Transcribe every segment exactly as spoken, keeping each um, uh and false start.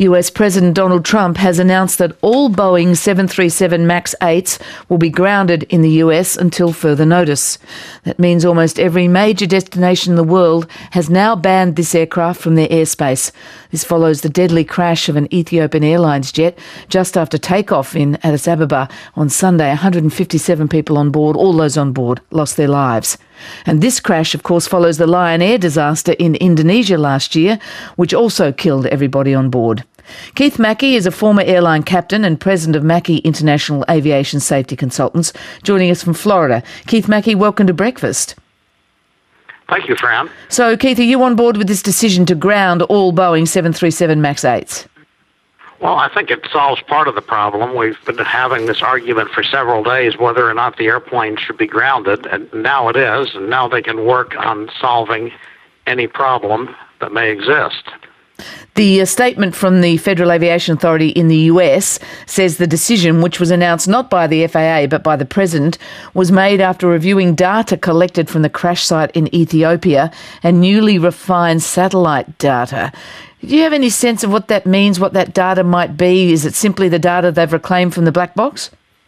U S President Donald Trump has announced that all Boeing seven thirty-seven MAX eights will be grounded in the U S until further notice. That means almost every major destination in the world has now banned this aircraft from their airspace. This follows the deadly crash of an Ethiopian Airlines jet just after takeoff in Addis Ababa on Sunday. one hundred fifty-seven people on board, all those on board, lost their lives. And this crash, of course, follows the Lion Air disaster in Indonesia last year, which also killed everybody on board. Keith Mackey is a former airline captain and president of Mackey International Aviation Safety Consultants, joining us from Florida. Keith Mackey, welcome to Breakfast. Thank you, Fran. So, Keith, are you on board with this decision to ground all Boeing seven thirty-seven MAX eights? Well, I think it solves part of the problem. We've been having this argument for several days whether or not the airplane should be grounded, and now it is, and now they can work on solving any problem that may exist. The uh, statement from the Federal Aviation Authority in the U S says the decision, which was announced not by the F A A but by the President, was made after reviewing data collected from the crash site in Ethiopia and newly refined satellite data. Do you have any sense of what that means, what that data might be? Is it simply the data they've reclaimed from the black box?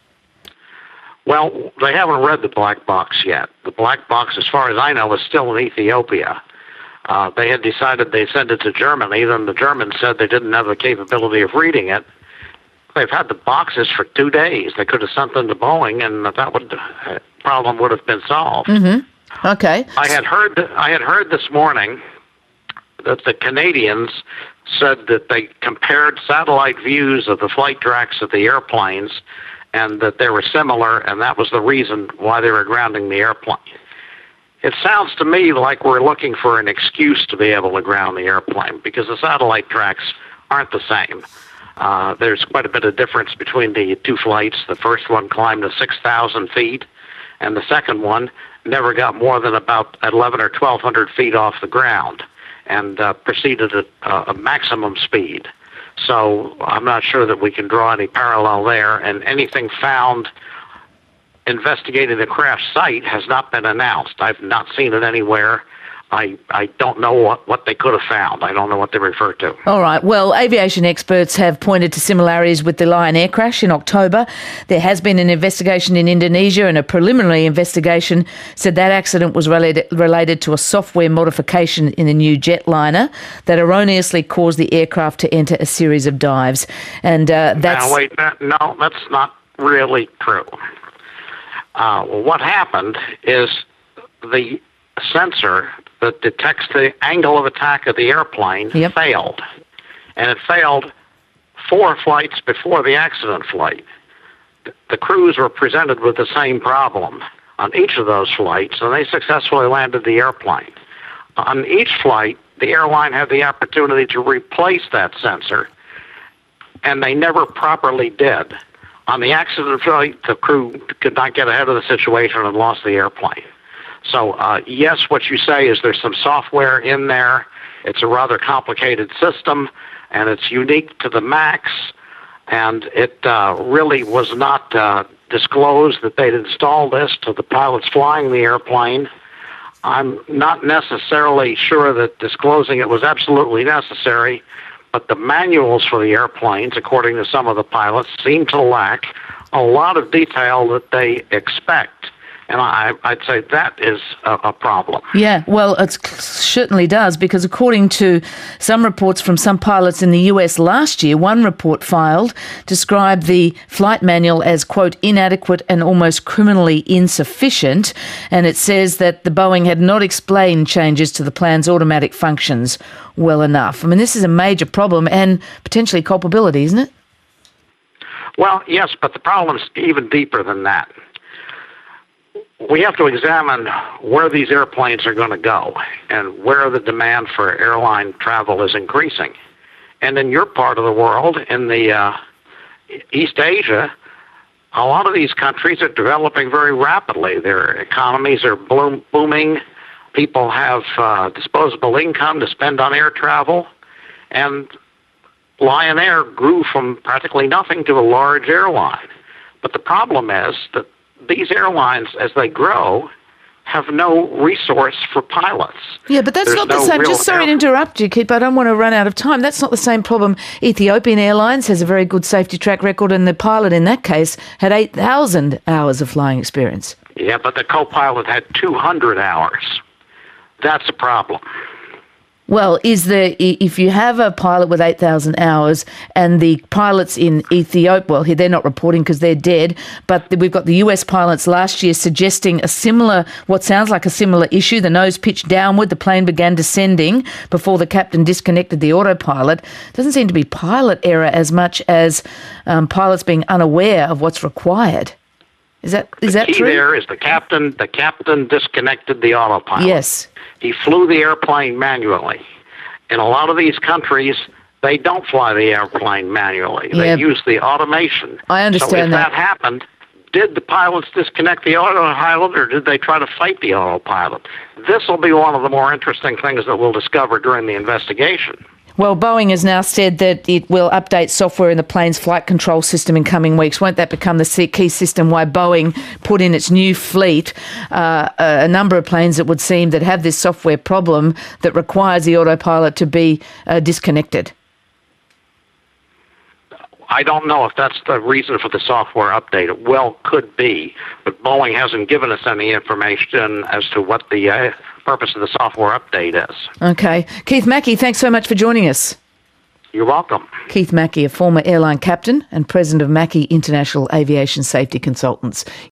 Well, they haven't read the black box yet. The black box, as far as I know, is still in Ethiopia. Uh, they had decided they'd send it to Germany, then the Germans said they didn't have the capability of reading it. They've had the boxes for two days. They could have sent them to Boeing, and that would uh, problem would have been solved. Mm-hmm. Okay. I had heard. I had heard this morning that the Canadians said that they compared satellite views of the flight tracks of the airplanes and that they were similar, and that was the reason why they were grounding the airplane. It sounds to me like we're looking for an excuse to be able to ground the airplane because the satellite tracks aren't the same. Uh, there's quite a bit of difference between the two flights. The first one climbed to six thousand feet, and the second one never got more than about eleven or twelve hundred feet off the ground, and uh, proceeded at uh, a maximum speed. So I'm not sure that we can draw any parallel there, and anything found investigating the crash site has not been announced. I've not seen it anywhere. I, I don't know what, what they could have found. I don't know what they refer to. All right. Well, aviation experts have pointed to similarities with the Lion Air crash in October. There has been an investigation in Indonesia, and a preliminary investigation said that accident was related, related to a software modification in the new jetliner that erroneously caused the aircraft to enter a series of dives. And uh, that's... Now, wait, that, no, that's not really true. Uh, what happened is the sensor that detects the angle of attack of the airplane yep. failed. And it failed four flights before the accident flight. The crews were presented with the same problem on each of those flights, and they successfully landed the airplane. On each flight, the airline had the opportunity to replace that sensor, and they never properly did. On the accident flight, the crew could not get ahead of the situation and lost the airplane. So, uh, yes, what you say is there's some software in there. It's a rather complicated system, and it's unique to the MAX, and it uh, really was not uh, disclosed that they'd installed this to the pilots flying the airplane. I'm not necessarily sure that disclosing it was absolutely necessary, but the manuals for the airplanes, according to some of the pilots, seem to lack a lot of detail that they expect. And I, I'd say that is a, a problem. Yeah, well, it certainly does, because according to some reports from some pilots in the U S last year, one report filed described the flight manual as, quote, inadequate and almost criminally insufficient. And it says that the Boeing had not explained changes to the plan's automatic functions well enough. I mean, this is a major problem and potentially culpability, isn't it? Well, yes, but the problem's even deeper than that. We have to examine where these airplanes are going to go and where the demand for airline travel is increasing. And in your part of the world, in the uh, East Asia, a lot of these countries are developing very rapidly. Their economies are bloom- booming. People have uh, disposable income to spend on air travel. And Lion Air grew from practically nothing to a large airline. But the problem is that these airlines, as they grow, have no resource for pilots. Yeah, but that's There's not the no same. real Just sorry to air- interrupt you, Keith, but I don't want to run out of time. That's not the same problem. Ethiopian Airlines has a very good safety track record, and the pilot in that case had eight thousand hours of flying experience. Yeah, but the co-pilot had two hundred hours. That's a problem. Well, is there, i- if you have a pilot with eight thousand hours and the pilots in Ethiopia, well, they're not reporting because they're dead, but we've got the U S pilots last year suggesting a similar, what sounds like a similar issue. The nose pitched downward, the plane began descending before the captain disconnected the autopilot. Doesn't seem to be pilot error as much as um, pilots being unaware of what's required. Is that is that The key true? there is the captain. The captain disconnected the autopilot. Yes. He flew the airplane manually. In a lot of these countries, they don't fly the airplane manually. They Yeah. use the automation. I understand so if that. that happened, did the pilots disconnect the autopilot, or did they try to fight the autopilot? This will be one of the more interesting things that we'll discover during the investigation. Well, Boeing has now said that it will update software in the plane's flight control system in coming weeks. Won't that become the se- key system why Boeing put in its new fleet uh, a number of planes that would seem that have this software problem that requires the autopilot to be uh, disconnected? I don't know if that's the reason for the software update. It well could be, but Boeing hasn't given us any information as to what the uh, purpose of the software update is. Okay. Keith Mackey, thanks so much for joining us. You're welcome. Keith Mackey, a former airline captain and president of Mackey International Aviation Safety Consultants.